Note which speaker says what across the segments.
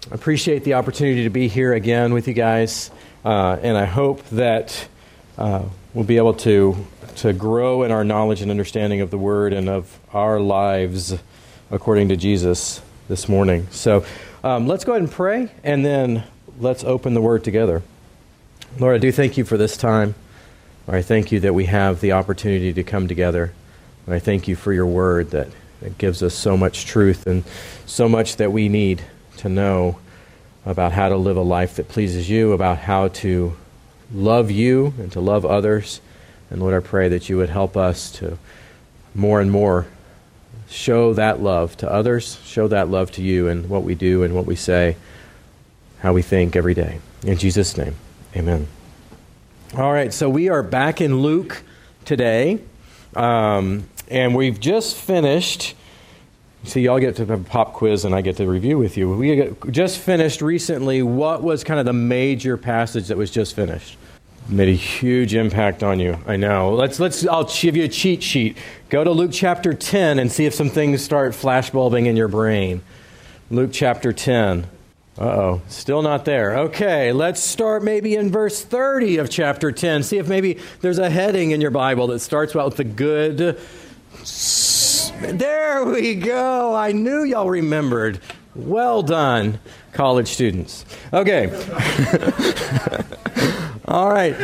Speaker 1: appreciate the opportunity to be here again with you guys, and I hope that we'll be able to grow in our knowledge and understanding of the Word and of our lives according to Jesus this morning. So let's go ahead and pray, and then let's open the Word together. Lord, I do thank you for this time. Lord, I thank you that we have the opportunity to come together. Lord, I thank you for your Word that gives us so much truth and so much that we need to know about how to live a life that pleases you, about how to love you and to love others. And Lord, I pray that you would help us to more and more show that love to others, show that love to you in what we do and what we say, how we think every day. In Jesus' name, amen. All right, so we are back in Luke today, and we've just finished. See, y'all get to have a pop quiz, and I get to review with you. We just finished recently. What was kind of the major passage that was just finished? Made a huge impact on you. I know. I'll give you a cheat sheet. Go to Luke chapter 10 and see if some things start flashbulbing in your brain. Luke chapter 10. Uh-oh, still not there. Okay, let's start maybe in verse 30 of chapter 10. See if maybe there's a heading in your Bible that starts out with the good. There we go. I knew y'all remembered. Well done, college students. Okay. All right.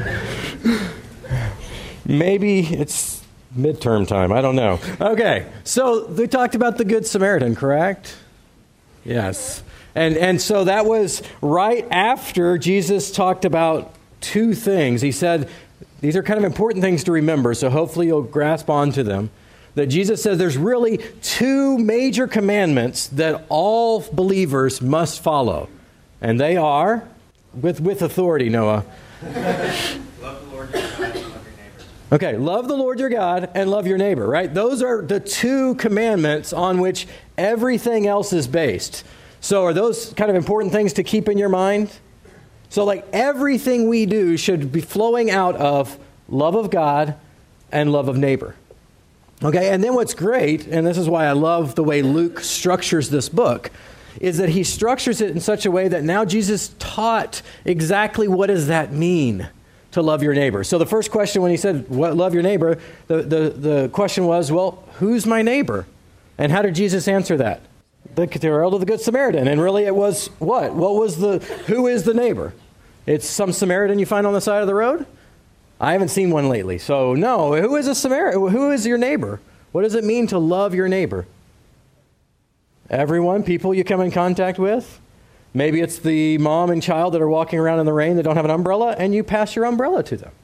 Speaker 1: Maybe it's midterm time. I don't know. Okay. So they talked about the Good Samaritan, correct? Yes. And so that was right after Jesus talked about two things. He said, these are kind of important things to remember, so hopefully you'll grasp onto them. That Jesus says there's really two major commandments that all believers must follow. And they are, with authority, Noah.
Speaker 2: Love the Lord your God and love your neighbor.
Speaker 1: Okay, love the Lord your God and love your neighbor, right? Those are the two commandments on which everything else is based. So are those kind of important things to keep in your mind? So like everything we do should be flowing out of love of God and love of neighbor. Okay, and then what's great, and this is why I love the way Luke structures this book, is that he structures it in such a way that now Jesus taught exactly what does that mean to love your neighbor. So the first question when he said, love your neighbor, the question was, well, who's my neighbor? And how did Jesus answer that? The herald of the Good Samaritan. And really it was what? Who is the neighbor? It's some Samaritan you find on the side of the road? I haven't seen one lately. So no, who is a Samaritan? Who is your neighbor? What does it mean to love your neighbor? Everyone, people you come in contact with. Maybe it's the mom and child that are walking around in the rain that don't have an umbrella, and you pass your umbrella to them.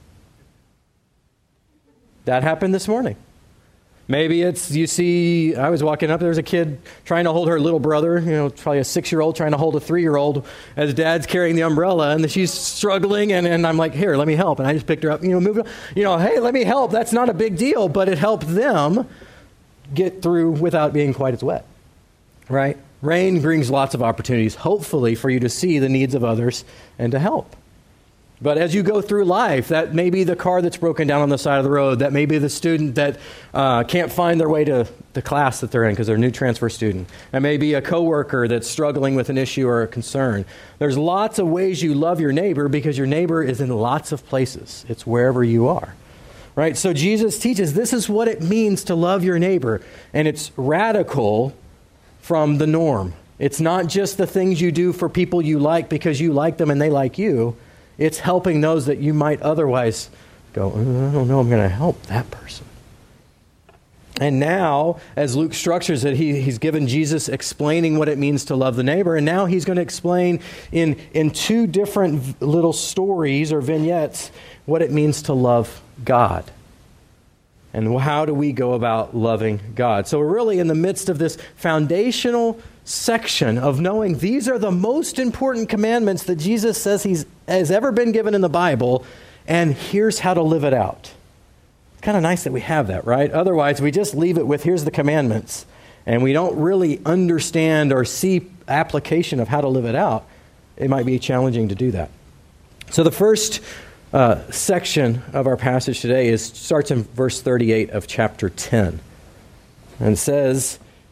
Speaker 1: That happened this morning. Maybe it's, you see, I was walking up, there's a kid trying to hold her little brother, probably a 6-year-old trying to hold a 3-year-old as dad's carrying the umbrella, and she's struggling, and I'm like, here, let me help. And I just picked her up, moved, hey, let me help. That's not a big deal, but it helped them get through without being quite as wet, right? Rain brings lots of opportunities, hopefully, for you to see the needs of others and to help. But as you go through life, that may be the car that's broken down on the side of the road. That may be the student that can't find their way to the class that they're in because they're a new transfer student. That may be a coworker that's struggling with an issue or a concern. There's lots of ways you love your neighbor because your neighbor is in lots of places. It's wherever you are, right? So Jesus teaches this is what it means to love your neighbor. And it's radical from the norm. It's not just the things you do for people you like because you like them and they like you. It's helping those that you might otherwise go, I don't know, I'm going to help that person. And now, as Luke structures it, he's given Jesus explaining what it means to love the neighbor. And now he's going to explain in two different little stories or vignettes what it means to love God. And how do we go about loving God? So we're really in the midst of this foundational section of knowing these are the most important commandments that Jesus says has ever been given in the Bible, and here's how to live it out. It's kind of nice that we have that, right? Otherwise, we just leave it with here's the commandments, and we don't really understand or see application of how to live it out. It might be challenging to do that. So the first section of our passage today starts in verse 38 of chapter 10. And says,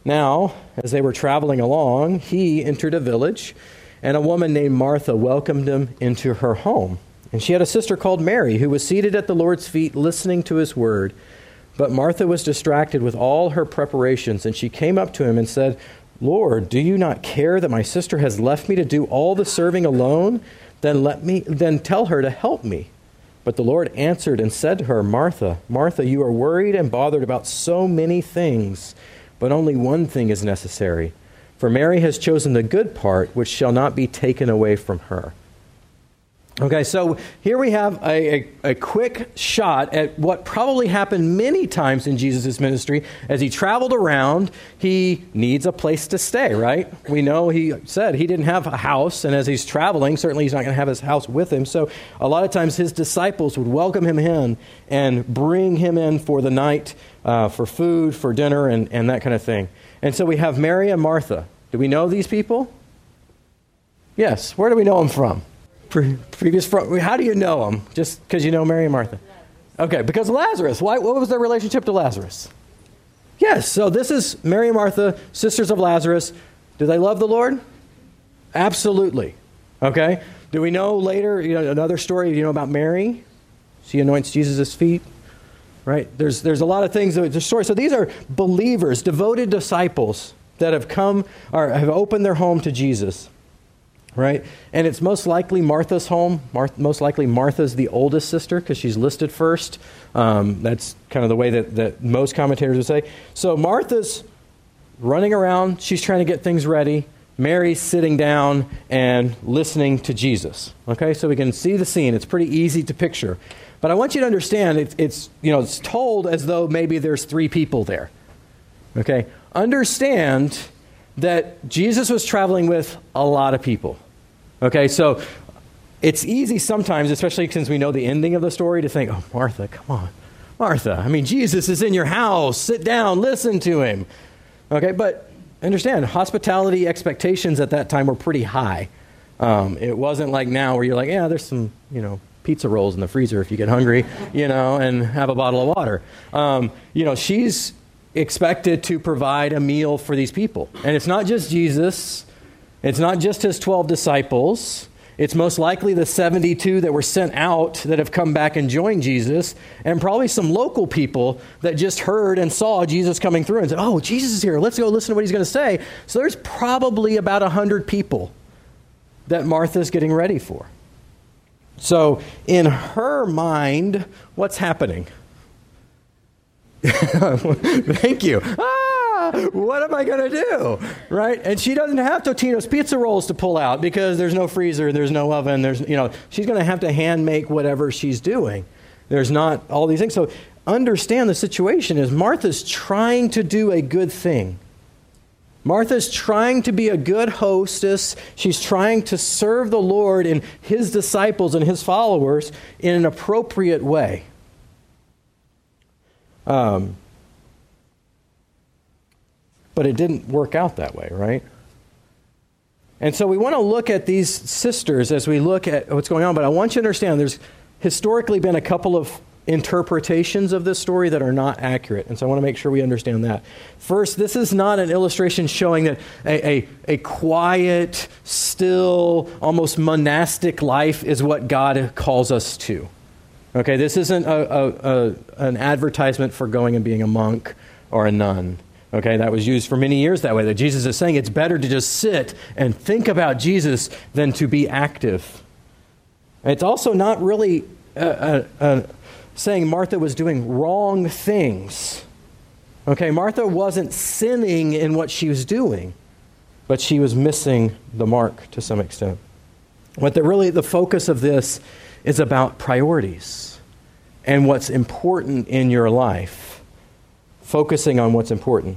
Speaker 1: Now, as they were traveling along, he entered a village, and a woman named Martha welcomed him into her home. And she had a sister called Mary, who was seated at the Lord's feet listening to his word. But Martha was distracted with all her preparations, and she came up to him and said, "Lord, do you not care that my sister has left me to do all the serving alone? Then tell her to help me." But the Lord answered and said to her, "Martha, Martha, you are worried and bothered about so many things, but only one thing is necessary. For Mary has chosen the good part, which shall not be taken away from her." Okay, so here we have a quick shot at what probably happened many times in Jesus' ministry. As he traveled around, he needs a place to stay, right? We know he said he didn't have a house, and as he's traveling, certainly he's not going to have his house with him. So a lot of times his disciples would welcome him in and bring him in for the night, for food, for dinner, and that kind of thing. And so we have Mary and Martha. Do we know these people? Yes. Where do we know them from? How do you know them? Just because you know Mary and Martha? Okay, because of Lazarus. What was their relationship to Lazarus? Yes, so this is Mary and Martha, sisters of Lazarus. Do they love the Lord? Absolutely. Okay. Do we know later, another story, about Mary? She anoints Jesus' feet. Right? There's a lot of things, there's stories. So these are believers, devoted disciples that have come or have opened their home to Jesus. Right? And it's most likely Martha's home. Most likely Martha's the oldest sister because she's listed first. That's kind of the way that most commentators would say. So Martha's running around. She's trying to get things ready. Mary's sitting down and listening to Jesus. Okay, so we can see the scene. It's pretty easy to picture. But I want you to understand it's told as though maybe there's three people there. Okay? Understand that Jesus was traveling with a lot of people. Okay, so it's easy sometimes, especially since we know the ending of the story, to think, "Oh, Martha, come on. Martha, I mean, Jesus is in your house. Sit down, listen to him." Okay, but understand, hospitality expectations at that time were pretty high. It wasn't like now where you're like, "Yeah, there's some, pizza rolls in the freezer if you get hungry, and have a bottle of water." She's expected to provide a meal for these people. And it's not just Jesus. It's not just his 12 disciples. It's most likely the 72 that were sent out that have come back and joined Jesus, and probably some local people that just heard and saw Jesus coming through and said, "Oh, Jesus is here. Let's go listen to what he's going to say." So there's probably about 100 people that Martha's getting ready for. So in her mind, what's happening? Thank you. What am I going to do? Right? And she doesn't have Totino's pizza rolls to pull out because there's no freezer, there's no oven, she's going to have to hand make whatever she's doing. There's not all these things. So understand the situation is Martha's trying to do a good thing. Martha's trying to be a good hostess. She's trying to serve the Lord and his disciples and his followers in an appropriate way. But it didn't work out that way, right? And so we want to look at these sisters as we look at what's going on. But I want you to understand there's historically been a couple of interpretations of this story that are not accurate. And so I want to make sure we understand that. First, this is not an illustration showing that a quiet, still, almost monastic life is what God calls us to. Okay, this isn't an advertisement for going and being a monk or a nun. Okay, that was used for many years that way, that Jesus is saying it's better to just sit and think about Jesus than to be active. It's also not really saying Martha was doing wrong things. Okay, Martha wasn't sinning in what she was doing, but she was missing the mark to some extent. What the focus of this is about priorities and what's important in your life. Focusing on what's important.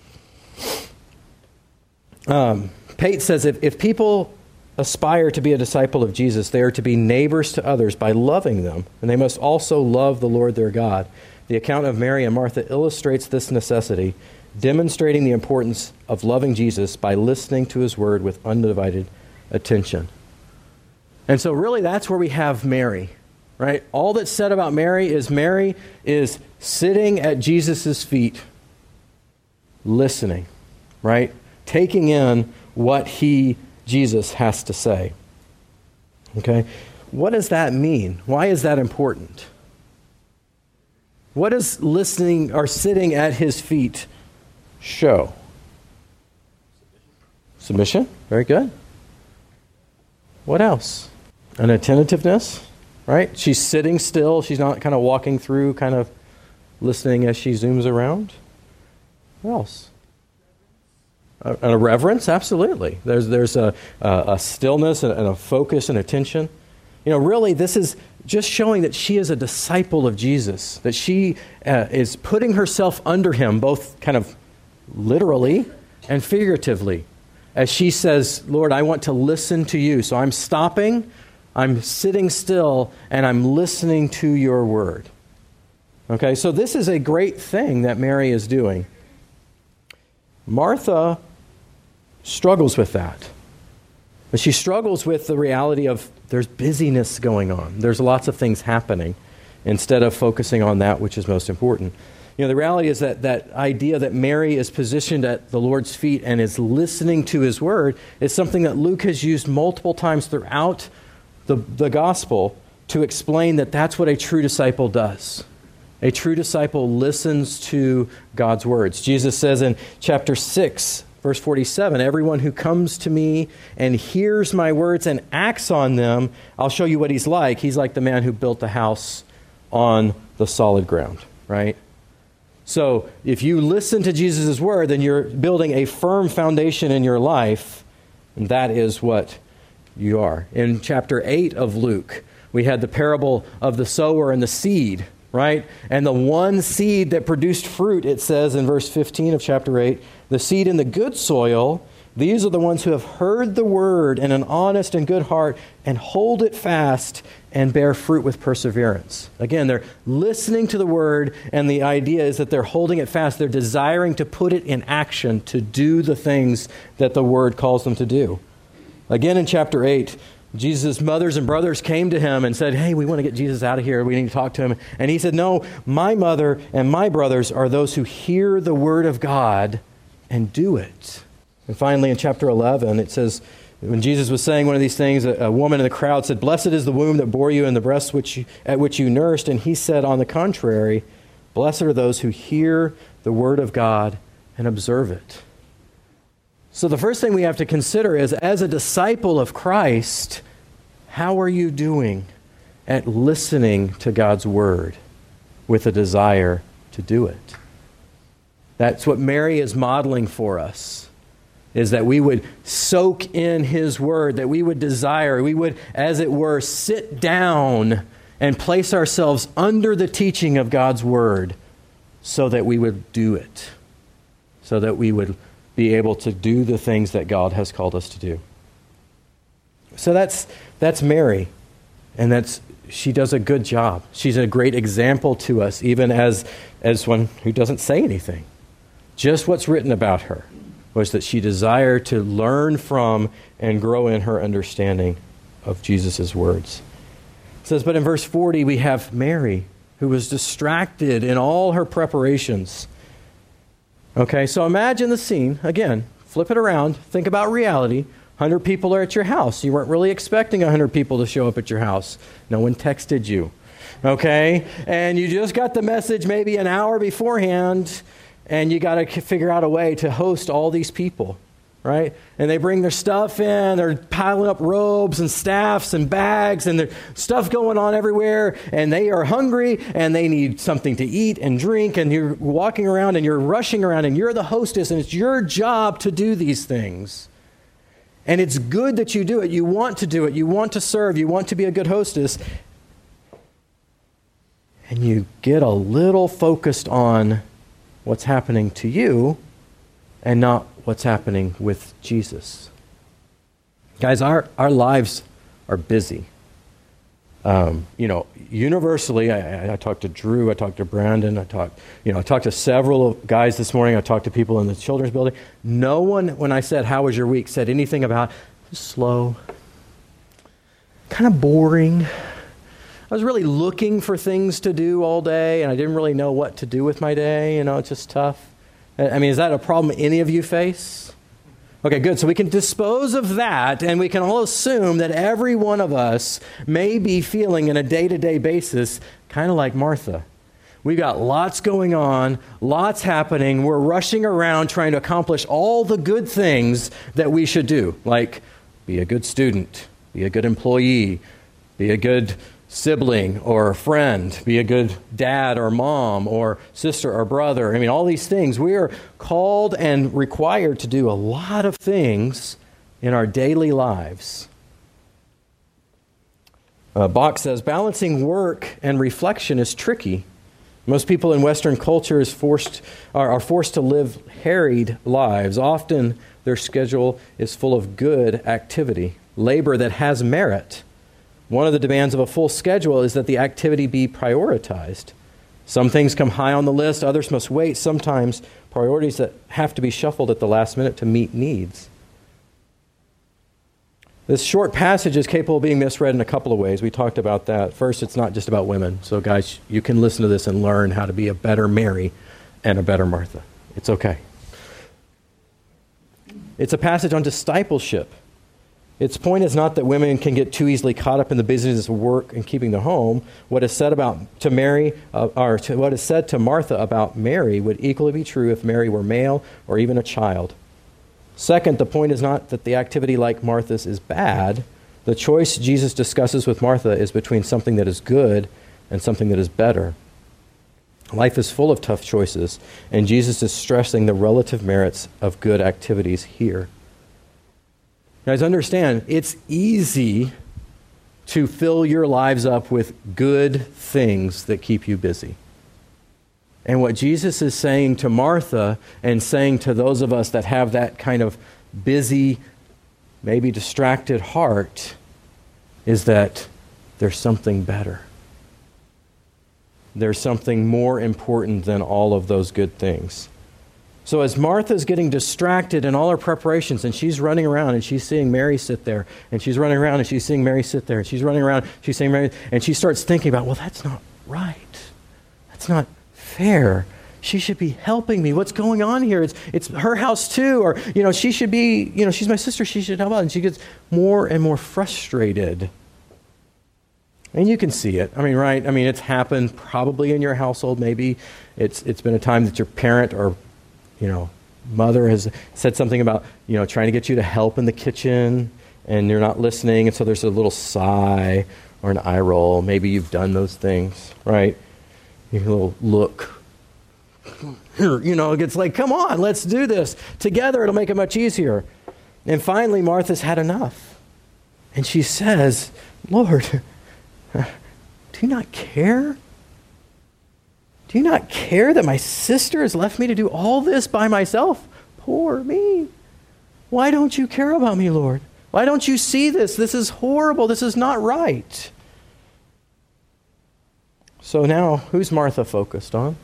Speaker 1: Pate says if people aspire to be a disciple of Jesus, they are to be neighbors to others by loving them, and they must also love the Lord their God. The account of Mary and Martha illustrates this necessity, demonstrating the importance of loving Jesus by listening to his word with undivided attention. And so really that's where we have Mary. Right? All that's said about Mary is sitting at Jesus' feet, listening. right? Taking in what Jesus, has to say. Okay? What does that mean? Why is that important? What does listening or sitting at his feet show? Submission. Very good. What else? An attentiveness, right? She's sitting still. She's not kind of walking through, kind of listening as she zooms around. What else? A reverence, absolutely. There's a stillness and a focus and attention. Really, this is just showing that she is a disciple of Jesus, that she is putting herself under him, both kind of literally and figuratively, as she says, Lord, I want to listen to you. So I'm stopping, I'm sitting still, and I'm listening to your word. Okay, so this is a great thing that Mary is doing. Martha struggles with that. But she struggles with the reality of there's busyness going on. There's lots of things happening instead of focusing on that which is most important. The reality is that idea that Mary is positioned at the Lord's feet and is listening to his word is something that Luke has used multiple times throughout the gospel to explain that that's what a true disciple does. A true disciple listens to God's words. Jesus says in chapter 6, verse 47, everyone who comes to me and hears my words and acts on them, I'll show you what he's like. He's like the man who built the house on the solid ground, right? So if you listen to Jesus' word, then you're building a firm foundation in your life, and that is what you are. In chapter 8 of Luke, we had the parable of the sower and the seed, right? And the one seed that produced fruit, it says in verse 15 of chapter 8, the seed in the good soil, these are the ones who have heard the word in an honest and good heart and hold it fast and bear fruit with perseverance. Again, they're listening to the word, and the idea is that they're holding it fast. They're desiring to put it in action, to do the things that the word calls them to do. Again, in chapter 8, Jesus' mothers and brothers came to him and said, hey, we want to get Jesus out of here. We need to talk to him. And he said, no, my mother and my brothers are those who hear the word of God and do it. And finally, in chapter 11, it says, when Jesus was saying one of these things, a woman in the crowd said, blessed is the womb that bore you and the breasts at which you nursed. And he said, on the contrary, blessed are those who hear the word of God and observe it. So the first thing we have to consider is, as a disciple of Christ, how are you doing at listening to God's word with a desire to do it? That's what Mary is modeling for us, is that we would soak in his word, that we would desire, we would, as it were, sit down and place ourselves under the teaching of God's word so that we would do it, so that we would be able to do the things that God has called us to do. So that's Mary, and she does a good job. She's a great example to us, even as one who doesn't say anything. Just what's written about her was that she desired to learn from and grow in her understanding of Jesus' words. It says, but in verse 40, we have Mary, who was distracted in all her preparations. Okay, so imagine the scene. Again, flip it around. Think about reality. 100 people are at your house. You weren't really expecting 100 people to show up at your house. No one texted you. Okay? And you just got the message maybe an hour beforehand, and you got to figure out a way to host all these people, right? And they bring their stuff in. They're piling up robes and staffs and bags, and there's stuff going on everywhere, and they are hungry, and they need something to eat and drink, and you're walking around, and you're rushing around, and you're the hostess, and it's your job to do these things. And it's good that you do it. You want to do it. You want to serve. You want to be a good hostess. And you get a little focused on what's happening to you and not what's happening with Jesus. Guys, our lives are busy. Universally, I talked to Drew, I talked to Brandon, I talked to several guys this morning, I talked to people in the children's building. No one, when I said, how was your week, said anything about, slow, kind of boring. I was really looking for things to do all day, and I didn't really know what to do with my day. It's just tough. I mean, is that a problem any of you face? Okay, good. So we can dispose of that, and we can all assume that every one of us may be feeling on a day-to-day basis kind of like Martha. We've got lots going on, lots happening. We're rushing around trying to accomplish all the good things that we should do, like be a good student, be a good employee, be a good sibling or friend, be a good dad or mom or sister or brother. I mean, all these things. We are called and required to do a lot of things in our daily lives. Bach says, balancing work and reflection is tricky. Most people in Western culture are forced to live harried lives. Often their schedule is full of good activity, labor that has merit. One of the demands of a full schedule is that the activity be prioritized. Some things come high on the list, others must wait. Sometimes priorities that have to be shuffled at the last minute to meet needs. This short passage is capable of being misread in a couple of ways. We talked about that. First, it's not just about women. So guys, you can listen to this and learn how to be a better Mary and a better Martha. It's okay. It's a passage on discipleship. Its point is not that women can get too easily caught up in the business of work and keeping the home. What is said what is said to Martha about Mary would equally be true if Mary were male or even a child. Second, the point is not that the activity like Martha's is bad. The choice Jesus discusses with Martha is between something that is good and something that is better. Life is full of tough choices, and Jesus is stressing the relative merits of good activities here. Guys, understand, it's easy to fill your lives up with good things that keep you busy. And what Jesus is saying to Martha and saying to those of us that have that kind of busy, maybe distracted heart is that there's something better. There's something more important than all of those good things. So as Martha's getting distracted in all her preparations, and she's running around and she's seeing Mary sit there, and she's running around and she's seeing Mary sit there, and she's running around, she's seeing Mary, and she starts thinking about, well, that's not right. That's not fair. She should be helping me. What's going on here? It's her house too, or she should be, she's my sister. She should help out. And she gets more and more frustrated. And you can see it. I mean, right? I mean, it's happened probably in your household. Maybe it's been a time that your parent or mother has said something about trying to get you to help in the kitchen, and you're not listening, and so there's a little sigh or an eye roll. Maybe you've done those things, right? A little look. It's like, come on, let's do this. Together it'll make it much easier. And finally, Martha's had enough. And she says, Lord, do you not care? Do you not care that my sister has left me to do all this by myself? Poor me. Why don't you care about me, Lord? Why don't you see this? This is horrible. This is not right. So now, who's Martha focused on?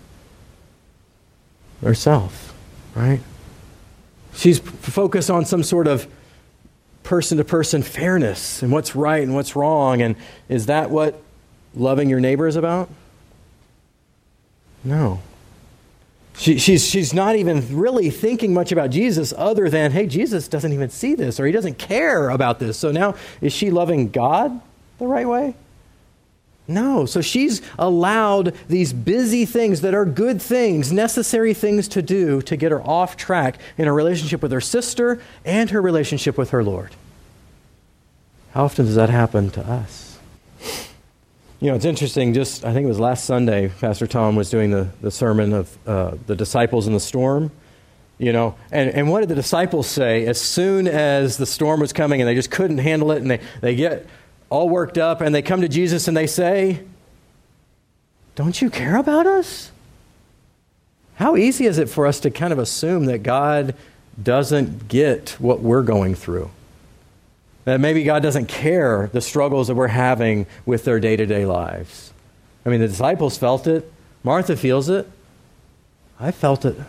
Speaker 1: Herself, right? She's focused on some sort of person-to-person fairness and what's right and what's wrong. And is that what loving your neighbor is about? No. She's not even really thinking much about Jesus other than, hey, Jesus doesn't even see this, or he doesn't care about this. So now, is she loving God the right way? No. So she's allowed these busy things that are good things, necessary things to do to get her off track in her relationship with her sister and her relationship with her Lord. How often does that happen to us? It's interesting, I think it was last Sunday, Pastor Tom was doing the sermon of the disciples in the storm, and what did the disciples say as soon as the storm was coming and they just couldn't handle it, and they get all worked up, and they come to Jesus and they say, don't you care about us? How easy is it for us to kind of assume that God doesn't get what we're going through? That maybe God doesn't care the struggles that we're having with their day-to-day lives. I mean, the disciples felt it. Martha feels it. I felt it.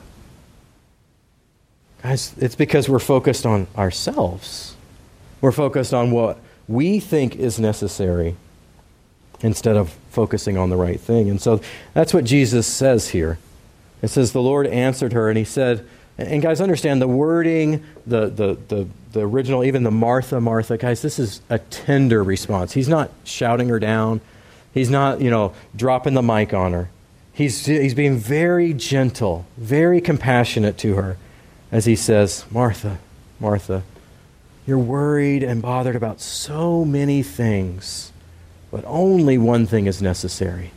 Speaker 1: Guys, it's because we're focused on ourselves. We're focused on what we think is necessary instead of focusing on the right thing. And so that's what Jesus says here. It says, the Lord answered her, and he said, and guys, understand the wording, the original, even the Martha, Martha, guys, this is a tender response. He's not shouting her down. He's not, dropping the mic on her. He's being very gentle, very compassionate to her as he says, Martha, Martha, you're worried and bothered about so many things, but only one thing is necessary.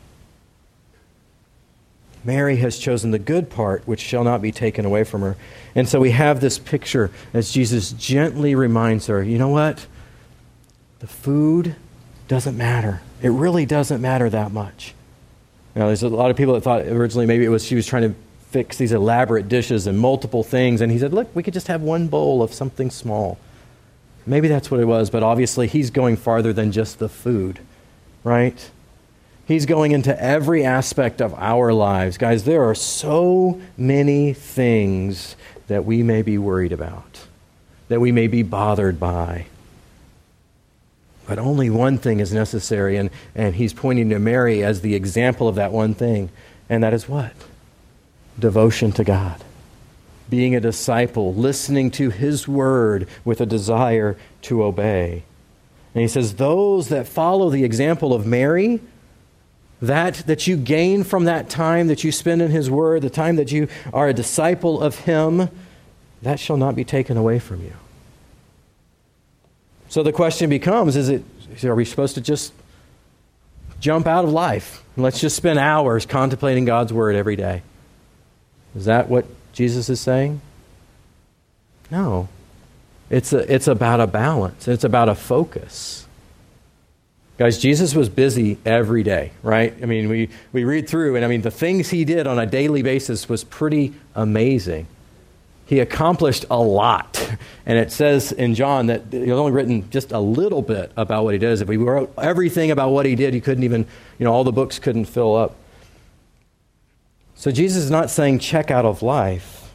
Speaker 1: Mary has chosen the good part, which shall not be taken away from her. And so we have this picture as Jesus gently reminds her, you know what? The food doesn't matter. It really doesn't matter that much. Now, there's a lot of people that thought originally maybe she was trying to fix these elaborate dishes and multiple things. And he said, look, we could just have one bowl of something small. Maybe that's what it was, but obviously he's going farther than just the food, right? He's going into every aspect of our lives. Guys, there are so many things that we may be worried about, that we may be bothered by. But only one thing is necessary, and he's pointing to Mary as the example of that one thing. And that is what? Devotion to God. Being a disciple, listening to his word with a desire to obey. And he says, those that follow the example of Mary, that you gain from that time that you spend in his word, the time that you are a disciple of him, that shall not be taken away from you. So the question becomes, are we supposed to just jump out of life? Let's just spend hours contemplating God's word every day. Is that what Jesus is saying? No. It's about a balance. It's about a focus. Guys, Jesus was busy every day, right? I mean, we read through, and the things he did on a daily basis was pretty amazing. He accomplished a lot. And it says in John that he's only written just a little bit about what he does. If we wrote everything about what he did, you couldn't even, all the books couldn't fill up. So Jesus is not saying check out of life.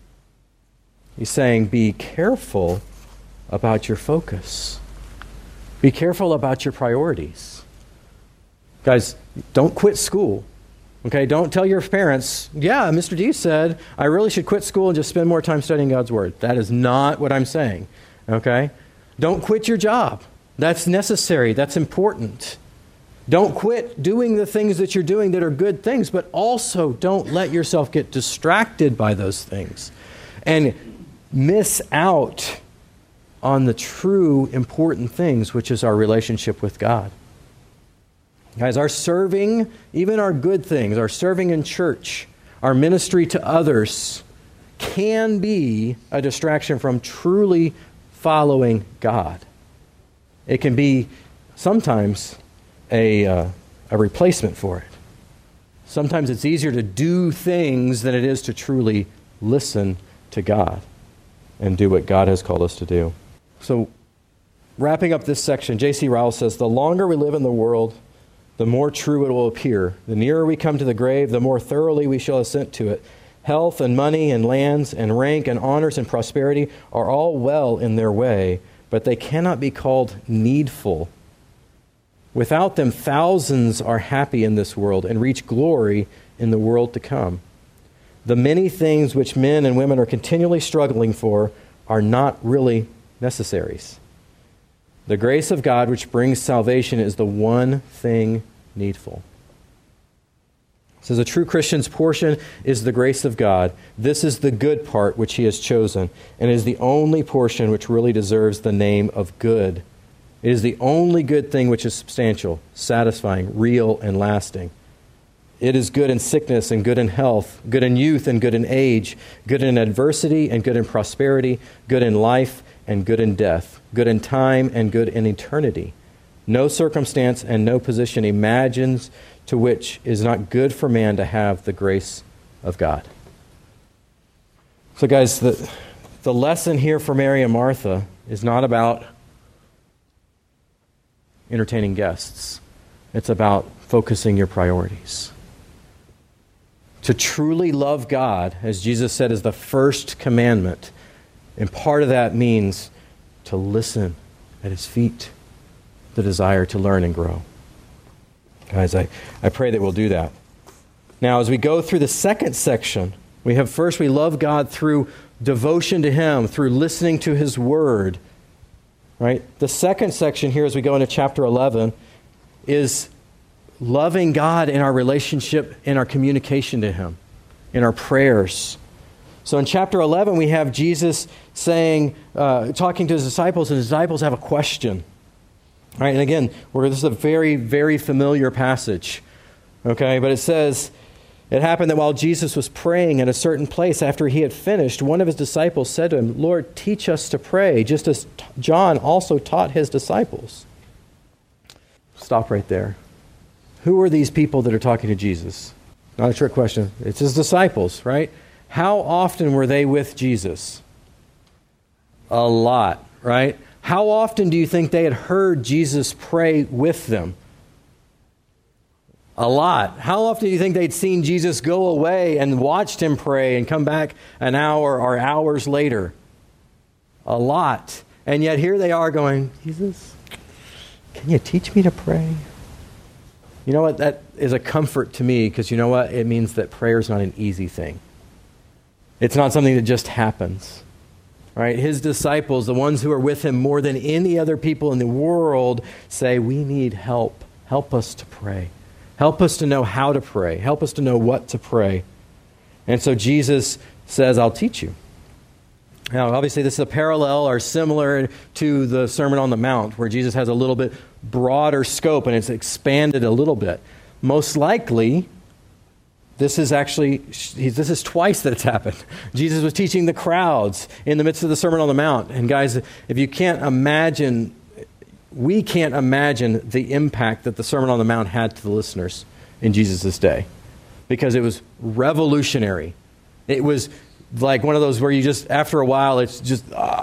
Speaker 1: He's saying be careful about your focus. Be careful about your priorities. Guys, don't quit school. Okay, don't tell your parents, yeah, Mr. D said I really should quit school and just spend more time studying God's word. That is not what I'm saying. Okay? Don't quit your job. That's necessary. That's important. Don't quit doing the things that you're doing that are good things, but also don't let yourself get distracted by those things and miss out on the true important things, which is our relationship with God. Guys, our serving, even our good things, our serving in church, our ministry to others, can be a distraction from truly following God. It can be sometimes a replacement for it. Sometimes it's easier to do things than it is to truly listen to God and do what God has called us to do. So, wrapping up this section, J.C. Ryle says, the longer we live in the world, the more true it will appear. The nearer we come to the grave, the more thoroughly we shall assent to it. Health and money and lands and rank and honors and prosperity are all well in their way, but they cannot be called needful. Without them, thousands are happy in this world and reach glory in the world to come. The many things which men and women are continually struggling for are not really necessaries. The grace of God which brings salvation is the one thing needful. It says a true Christian's portion is the grace of God. This is the good part which he has chosen, and is the only portion which really deserves the name of good. It is the only good thing which is substantial, satisfying, real, and lasting. It is good in sickness and good in health, good in youth and good in age, good in adversity and good in prosperity, good in life and good in death, good in time and good in eternity. No circumstance and no position imagines to which is not good for man to have the grace of God. So guys, the lesson here for Mary and Martha is not about entertaining guests. It's about focusing your priorities. To truly love God, as Jesus said, is the first commandment. And part of that means to listen at his feet, the desire to learn and grow. Guys, I pray that we'll do that. Now, as we go through the second section, we love God through devotion to Him, through listening to His Word. Right? The second section here, as we go into chapter 11, is loving God in our relationship, in our communication to Him, in our prayers. So in chapter 11, we have Jesus saying, talking to His disciples, and His disciples have a question. Right? And again, this is a very, very familiar passage. Okay? But it says, it happened that while Jesus was praying at a certain place, after He had finished, one of His disciples said to Him, Lord, teach us to pray, just as John also taught his disciples. Stop right there. Who are these people that are talking to Jesus? Not a trick question. It's His disciples, right? How often were they with Jesus? A lot, right? How often do you think they had heard Jesus pray with them? A lot. How often do you think they'd seen Jesus go away and watched Him pray and come back an hour or hours later? A lot. And yet here they are going, Jesus, can you teach me to pray? You know what? That is a comfort to me, because you know what? It means that prayer is not an easy thing. It's not something that just happens. Right? His disciples, the ones who are with Him more than any other people in the world, say, we need help. Help us to pray. Help us to know how to pray. Help us to know what to pray. And so Jesus says, I'll teach you. Now, obviously, this is a parallel or similar to the Sermon on the Mount, where Jesus has a little bit broader scope and it's expanded a little bit. Most likely, this is twice that it's happened. Jesus was teaching the crowds in the midst of the Sermon on the Mount. And guys, if you can't imagine, we can't imagine the impact that the Sermon on the Mount had to the listeners in Jesus' day, because it was revolutionary. It was like one of those where you just, after a while, it's just,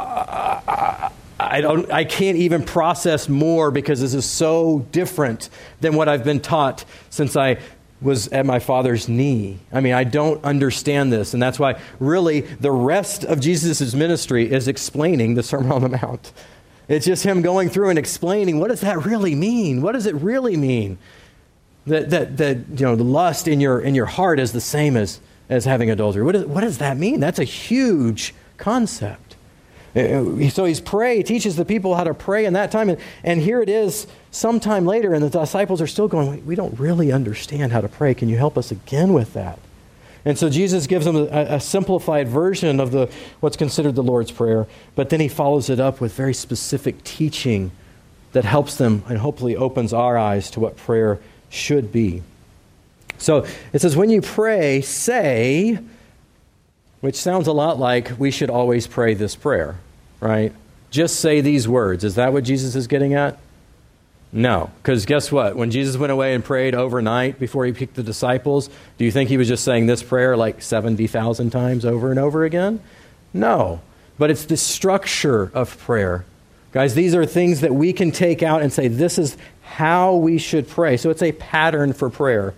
Speaker 1: I can't even process more, because this is so different than what I've been taught since I was at my father's knee. I mean, I don't understand this. And that's why really the rest of Jesus' ministry is explaining the Sermon on the Mount. It's just Him going through and explaining, what does that really mean? What does it really mean? That the lust in your heart is the same as having adultery. What does that mean? That's a huge concept. So He's teaches the people how to pray in that time. And here it is sometime later, and the disciples are still going, we don't really understand how to pray. Can you help us again with that? And so Jesus gives them a simplified version of what's considered the Lord's Prayer, but then He follows it up with very specific teaching that helps them and hopefully opens our eyes to what prayer should be. So it says, when you pray, say, which sounds a lot like we should always pray this prayer, right? Just say these words. Is that what Jesus is getting at? No, because guess what? When Jesus went away and prayed overnight before He picked the disciples, do you think He was just saying this prayer like 70,000 times over and over again? No, but it's the structure of prayer. Guys, these are things that we can take out and say, this is how we should pray. So it's a pattern for prayer.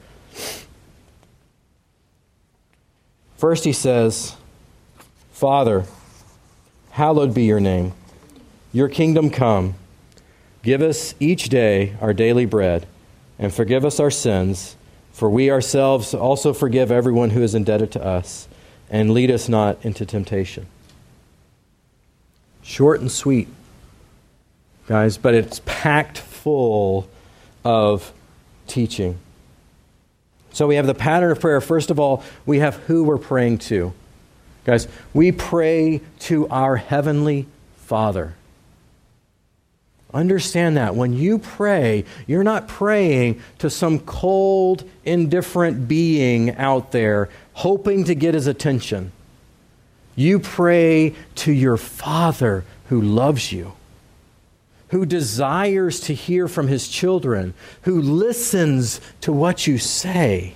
Speaker 1: First He says, Father, hallowed be your name. Your kingdom come. Give us each day our daily bread, and forgive us our sins, for we ourselves also forgive everyone who is indebted to us, and lead us not into temptation. Short and sweet, guys, but it's packed full of teaching. So we have the pattern of prayer. First of all, we have who we're praying to. Guys, we pray to our Heavenly Father. Understand that. When you pray, you're not praying to some cold, indifferent being out there hoping to get His attention. You pray to your Father who loves you, who desires to hear from His children, who listens to what you say.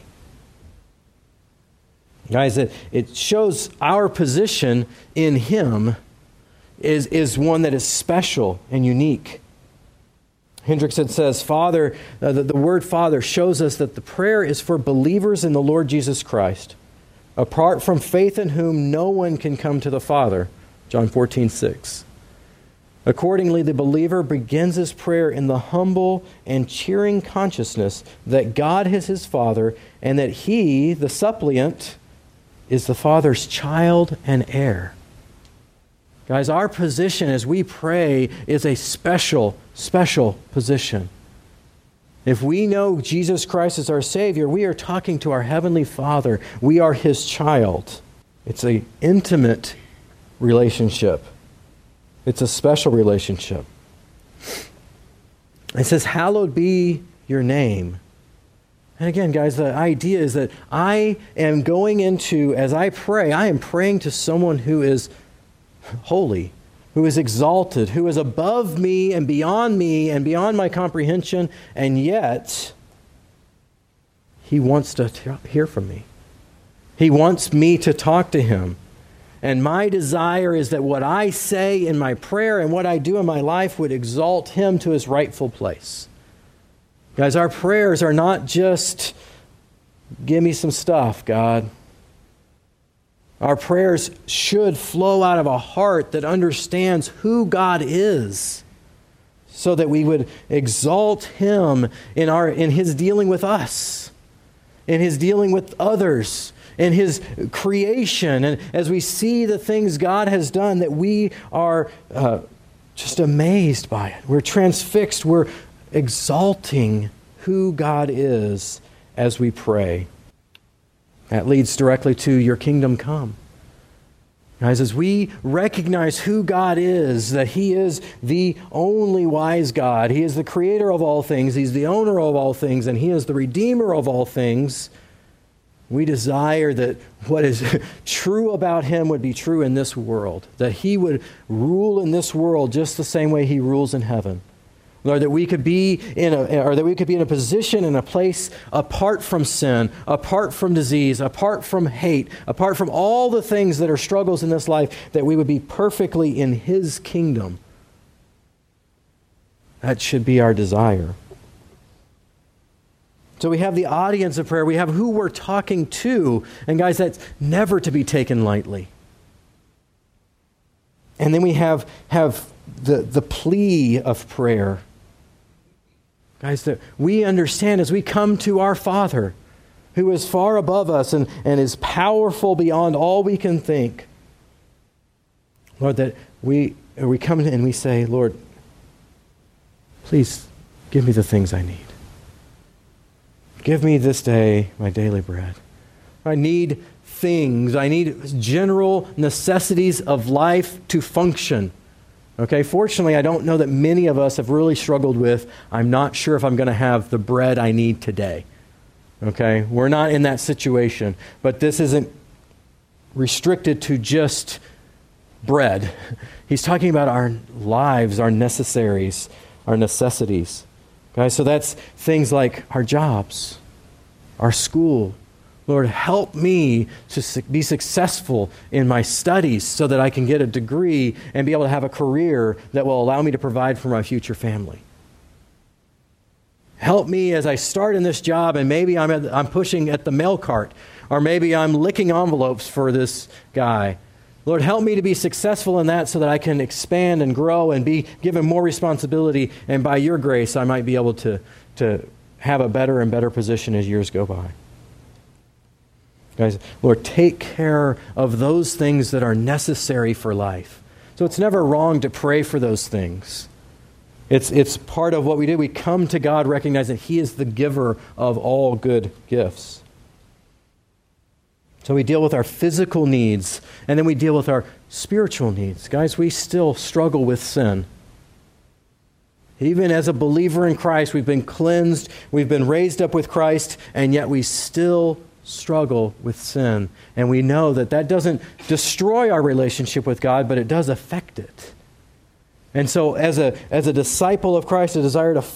Speaker 1: Guys, it shows our position in Him is one that is special and unique. Hendrickson says, Father, the word Father shows us that the prayer is for believers in the Lord Jesus Christ, apart from faith in whom no one can come to the Father. John 14:6. Accordingly, the believer begins his prayer in the humble and cheering consciousness that God is his Father and that he, the suppliant, is the Father's child and heir. Guys, our position as we pray is a special, special position. If we know Jesus Christ as our Savior, we are talking to our Heavenly Father. We are His child. It's an intimate relationship. It's a special relationship. It says, hallowed be your name. And again, guys, the idea is that I am going into, as I pray, I am praying to someone who is holy, who is exalted, who is above me and beyond my comprehension, and yet He wants to hear from me. He wants me to talk to Him. And my desire is that what I say in my prayer and what I do in my life would exalt Him to His rightful place. Guys, our prayers are not just, give me some stuff, God. Our prayers should flow out of a heart that understands who God is, so that we would exalt Him in His dealing with us, in His dealing with others, in His creation. And as we see the things God has done, that we are just amazed by it. We're transfixed. We're exalting who God is as we pray. That leads directly to your kingdom come. Guys, as we recognize who God is, that He is the only wise God, He is the creator of all things, He's the owner of all things, and He is the redeemer of all things, we desire that what is true about Him would be true in this world, that He would rule in this world just the same way He rules in heaven. Lord, that we could be in a position, in a place apart from sin, apart from disease, apart from hate, apart from all the things that are struggles in this life, that we would be perfectly in His kingdom. That should be our desire. So we have the audience of prayer. We have who we're talking to. And guys, that's never to be taken lightly. And then we have the plea of prayer. Guys, that we understand as we come to our Father, who is far above us and is powerful beyond all we can think. Lord, that we come and we say, Lord, please give me the things I need. Give me this day my daily bread. I need things. I need general necessities of life to function. Okay, fortunately, I don't know that many of us have really struggled with, I'm not sure if I'm going to have the bread I need today. Okay, we're not in that situation. But this isn't restricted to just bread. He's talking about our lives, our necessaries, our necessities. Guys, so that's things like our jobs, our school. Lord, help me to be successful in my studies so that I can get a degree and be able to have a career that will allow me to provide for my future family. Help me as I start in this job and maybe I'm pushing at the mail cart, or maybe I'm licking envelopes for this guy. Lord, help me to be successful in that so that I can expand and grow and be given more responsibility, and by your grace I might be able to have a better and better position as years go by. Guys, Lord, take care of those things that are necessary for life. So it's never wrong to pray for those things. It's part of what we do. We come to God recognizing He is the giver of all good gifts. So we deal with our physical needs, and then we deal with our spiritual needs. Guys, we still struggle with sin. Even as a believer in Christ, we've been cleansed, we've been raised up with Christ, and yet we still struggle with sin. And we know that that doesn't destroy our relationship with God, but it does affect it. And so as a disciple of Christ, a desire to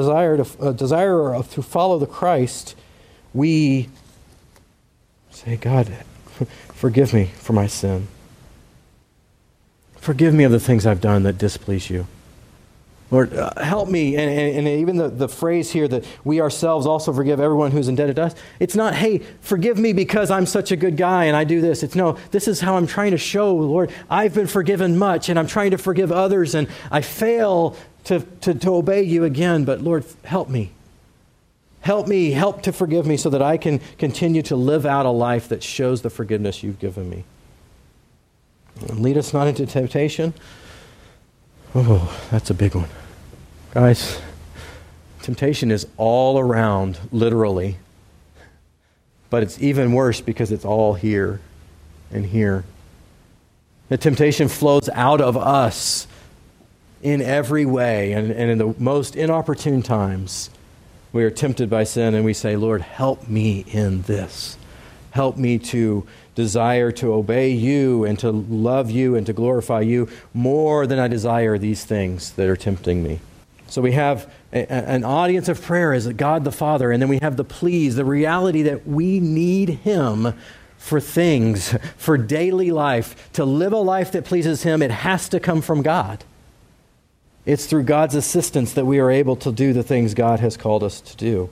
Speaker 1: follow the Christ, we say, God, forgive me for my sin. Forgive me of the things I've done that displease you. Lord, help me. And even the phrase here that we ourselves also forgive everyone who's indebted to us. It's not, hey, forgive me because I'm such a good guy and I do this. It's no, this is how I'm trying to show, Lord, I've been forgiven much and I'm trying to forgive others and I fail to obey you again. But Lord, help me. Help to forgive me so that I can continue to live out a life that shows the forgiveness you've given me. And lead us not into temptation. Oh, that's a big one. Guys, temptation is all around, literally. But it's even worse because it's all here and here. The temptation flows out of us in every way. And in the most inopportune times, we are tempted by sin and we say, Lord, help me in this. Help me to desire to obey you and to love you and to glorify you more than I desire these things that are tempting me. So we have an audience of prayer as God the Father, and then we have the pleas, the reality that we need Him for things, for daily life. To live a life that pleases Him, it has to come from God. It's through God's assistance that we are able to do the things God has called us to do.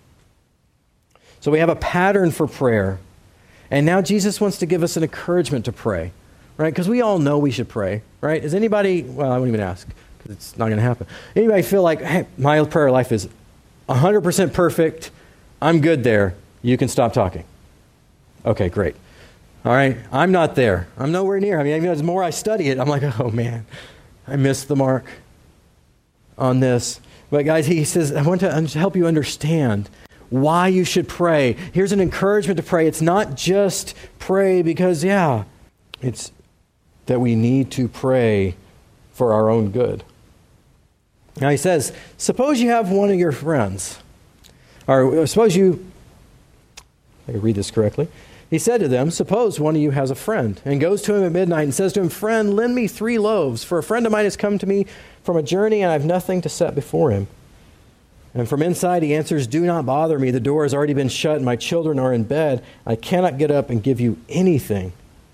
Speaker 1: So we have a pattern for prayer. And now Jesus wants to give us an encouragement to pray, right? Because we all know we should pray, right? Is anybody, well, I won't even ask because it's not going to happen. Anybody feel like, hey, my prayer life is 100% perfect. I'm good there. You can stop talking. Okay, great. All right, I'm not there. I'm nowhere near. I mean, even as more I study it, I'm like, oh man, I missed the mark on this. But guys, he says, I want to help you understand why you should pray. Here's an encouragement to pray. It's not just pray because, it's that we need to pray for our own good. Now he says, suppose you have one of your friends, or suppose you, I can read this correctly. He said to them, suppose one of you has a friend and goes to him at midnight and says to him, friend, lend me 3 loaves, for a friend of mine has come to me from a journey and I have nothing to set before him. And from inside he answers, do not bother me. The door has already been shut and my children are in bed. I cannot get up and give you anything.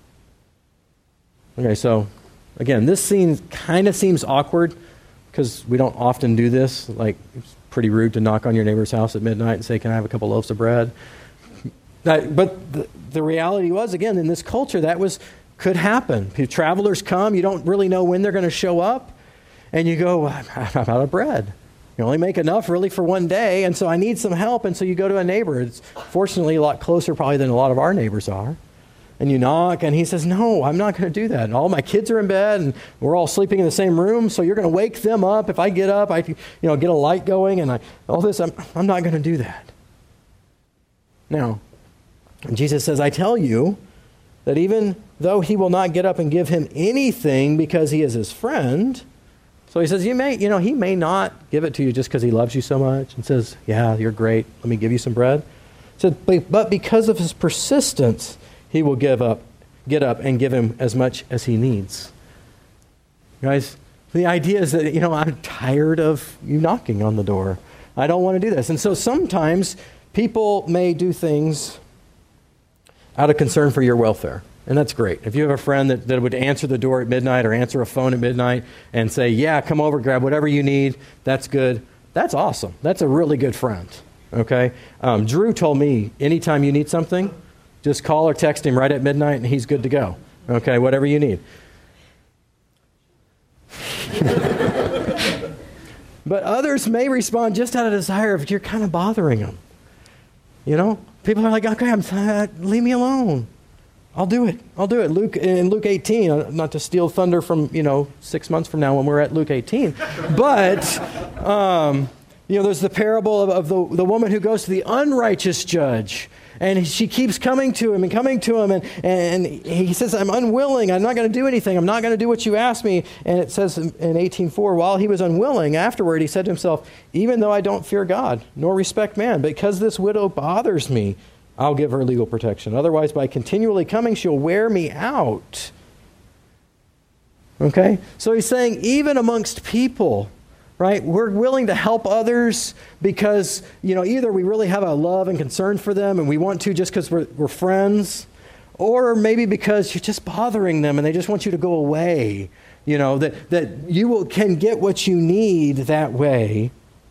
Speaker 1: Okay, so again, this scene kind of seems awkward because we don't often do this. Like, it's pretty rude to knock on your neighbor's house at midnight and say, can I have a couple loaves of bread? But the reality was, again, in this culture, could happen. Travelers come, you don't really know when they're going to show up, and you go, I'm out of bread. You only make enough really for one day, and so I need some help, and so you go to a neighbor. It's fortunately a lot closer probably than a lot of our neighbors are. And you knock, and he says, no, I'm not going to do that. And all my kids are in bed, and we're all sleeping in the same room, so you're going to wake them up. If I get up, I get a light going, and all this, I'm not going to do that. Now, Jesus says, I tell you that even though he will not get up and give him anything because he is his friend, so he says, he may not give it to you just because he loves you so much and says, yeah, you're great, let me give you some bread. He said, but because of his persistence, he will get up and give him as much as he needs. Guys, the idea is that, I'm tired of you knocking on the door. I don't want to do this. And so sometimes people may do things out of concern for your welfare. And that's great. If you have a friend that would answer the door at midnight or answer a phone at midnight and say, yeah, come over, grab whatever you need, that's good. That's awesome. That's a really good friend. Okay? Drew told me, anytime you need something, just call or text him right at midnight and he's good to go. Okay? Whatever you need. But others may respond just out of desire if you're kind of bothering them. People are like, okay, leave me alone. I'll do it. In Luke 18, not to steal thunder from, 6 months from now when we're at Luke 18. But, there's the parable of the woman who goes to the unrighteous judge. And she keeps coming to him. And he says, I'm unwilling. I'm not going to do anything. I'm not going to do what you asked me. And it says in 18:4, while he was unwilling, afterward he said to himself, even though I don't fear God, nor respect man, because this widow bothers me, I'll give her legal protection. Otherwise, by continually coming, she'll wear me out. Okay? So he's saying, even amongst people, right, we're willing to help others because, either we really have a love and concern for them and we want to just because we're friends, or maybe because you're just bothering them and they just want you to go away. that you can get what you need that way.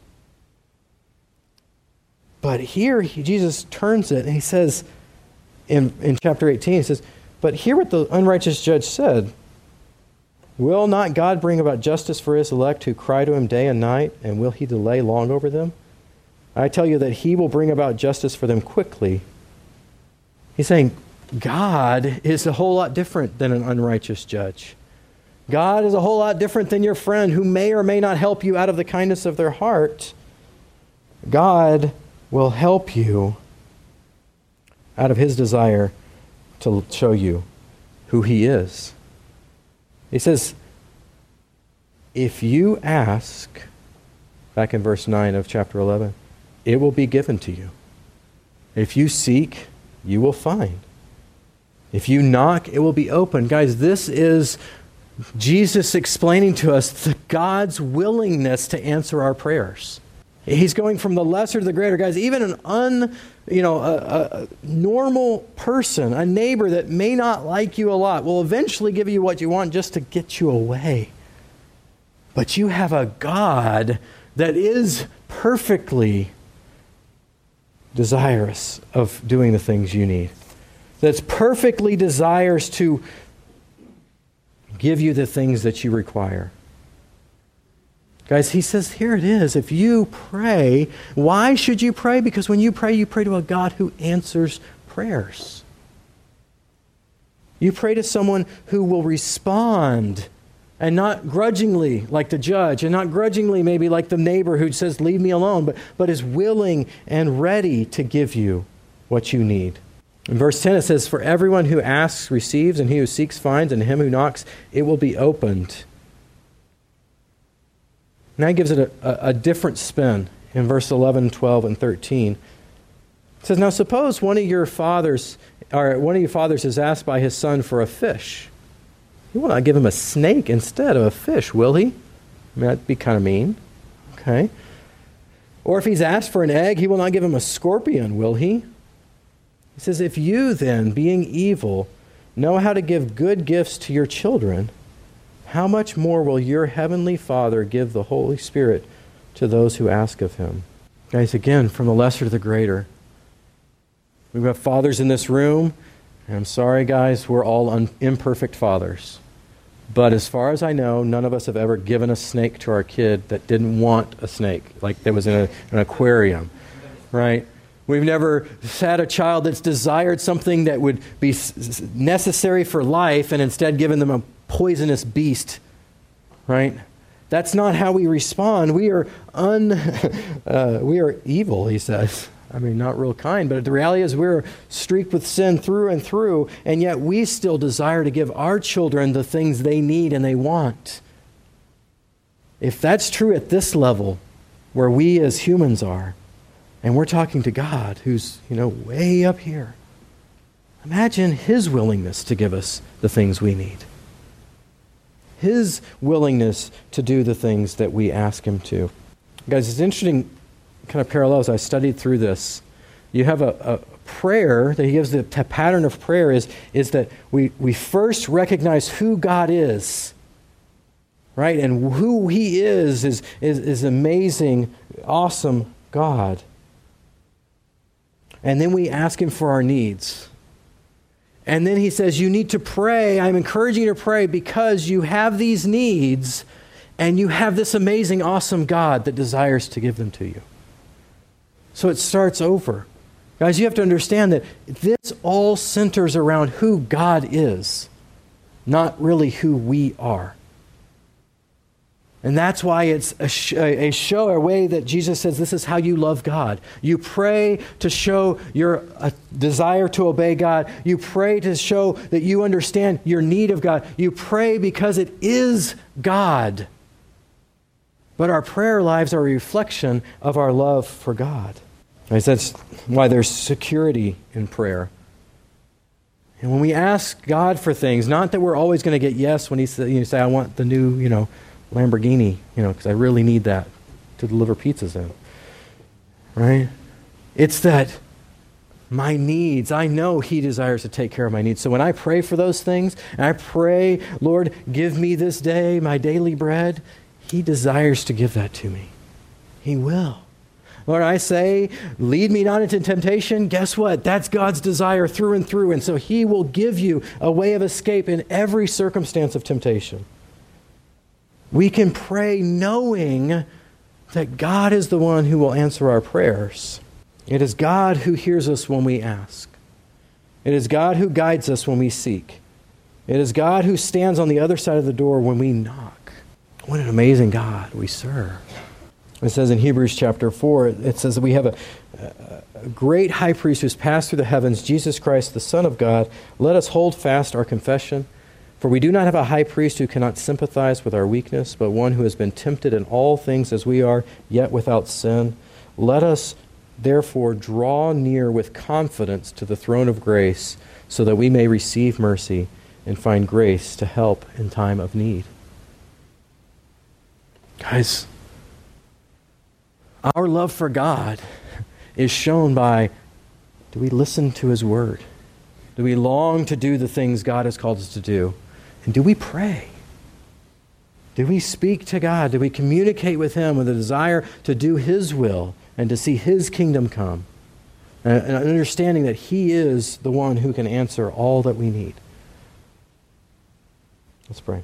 Speaker 1: But here, Jesus turns it and he says, in chapter 18, he says, but hear what the unrighteous judge said. Will not God bring about justice for his elect who cry to him day and night, and will he delay long over them? I tell you that he will bring about justice for them quickly. He's saying God is a whole lot different than an unrighteous judge. God is a whole lot different than your friend who may or may not help you out of the kindness of their heart. God will help you out of his desire to show you who he is. He says, if you ask, back in verse 9 of chapter 11, it will be given to you. If you seek, you will find. If you knock, it will be open. Guys, this is Jesus explaining to us God's willingness to answer our prayers. He's going from the lesser to the greater. Guys, even a normal person, a neighbor that may not like you a lot, will eventually give you what you want just to get you away. But you have a God that is perfectly desirous of doing the things you need. That's perfectly desires to give you the things that you require. Guys, he says, here it is. If you pray, why should you pray? Because when you pray to a God who answers prayers. You pray to someone who will respond, and not grudgingly like the judge, and not grudgingly maybe like the neighbor who says, leave me alone, but is willing and ready to give you what you need. In verse 10 it says, for everyone who asks receives, and he who seeks finds, and to him who knocks it will be opened. Now he gives it a different spin in verse 11, 12, and 13. It says, now suppose one of your fathers is asked by his son for a fish. He will not give him a snake instead of a fish, will he? I mean, that'd be kind of mean. Okay. Or if he's asked for an egg, he will not give him a scorpion, will he? He says, if you then, being evil, know how to give good gifts to your children, how much more will your heavenly Father give the Holy Spirit to those who ask of him? Guys, again, from the lesser to the greater. We've got fathers in this room, and I'm sorry, guys, we're all imperfect fathers. But as far as I know, none of us have ever given a snake to our kid that didn't want a snake, like that was in an aquarium, right? We've never had a child that's desired something that would be necessary for life and instead given them a poisonous beast, right? That's not how we respond. We are evil, he says. I mean, not real kind, but the reality is we're streaked with sin through and through, and yet we still desire to give our children the things they need and they want. If that's true at this level, where we as humans are, and we're talking to God who's, way up here, imagine his willingness to give us the things we need. His willingness to do the things that we ask him to. Guys, it's interesting kind of parallels. I studied through this. You have a prayer that he gives, the pattern of prayer is that we first recognize who God is, right? And who he is amazing, awesome God. And then we ask him for our needs. And then he says, you need to pray. I'm encouraging you to pray because you have these needs and you have this amazing, awesome God that desires to give them to you. So it starts over. Guys, you have to understand that this all centers around who God is, not really who we are. And that's why it's a way that Jesus says this is how you love God. You pray to show your desire to obey God. You pray to show that you understand your need of God. You pray because it is God. But our prayer lives are a reflection of our love for God. That's why there's security in prayer. And when we ask God for things, not that we're always going to get yes when he say, I want the new, Lamborghini, because I really need that to deliver pizzas in. Right? It's that my needs. I know He desires to take care of my needs. So when I pray for those things, and I pray, Lord, give me this day my daily bread, He desires to give that to me. He will. Lord, I say, lead me not into temptation. Guess what? That's God's desire through and through. And so He will give you a way of escape in every circumstance of temptation. We can pray knowing that God is the one who will answer our prayers. It is God who hears us when we ask. It is God who guides us when we seek. It is God who stands on the other side of the door when we knock. What an amazing God we serve. It says in Hebrews chapter 4, it says that we have a great high priest who's passed through the heavens, Jesus Christ, the Son of God. Let us hold fast our confession. For we do not have a high priest who cannot sympathize with our weakness, but one who has been tempted in all things as we are, yet without sin. Let us therefore draw near with confidence to the throne of grace, so that we may receive mercy and find grace to help in time of need. Guys, our love for God is shown by, do we listen to His Word? Do we long to do the things God has called us to do? And do we pray? Do we speak to God? Do we communicate with Him with a desire to do His will and to see His kingdom come? And understanding that He is the one who can answer all that we need. Let's pray.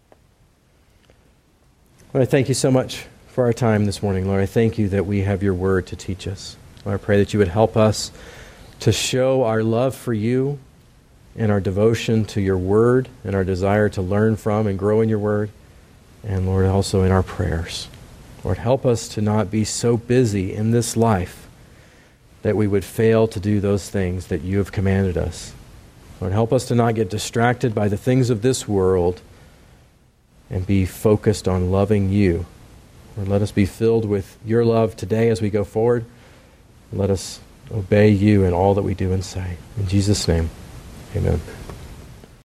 Speaker 1: Lord, I thank You so much for our time this morning. Lord, I thank You that we have Your Word to teach us. Lord, I pray that You would help us to show our love for You and our devotion to Your Word and our desire to learn from and grow in Your Word. And Lord, also in our prayers. Lord, help us to not be so busy in this life that we would fail to do those things that You have commanded us. Lord, help us to not get distracted by the things of this world and be focused on loving You. Lord, let us be filled with Your love today as we go forward. Let us obey You in all that we do and say. In Jesus' name, amen.